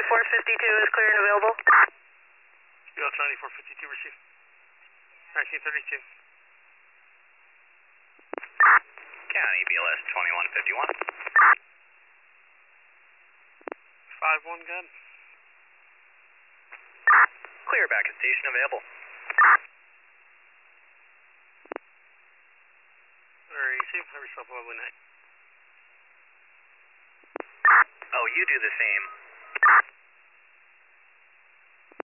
9452 is clear and available. US 9452 received. 1932. County BLS 2151. 5-1 gun. Clear back at station available. Very easy. Have yourself a lovely night. Oh, you do the same.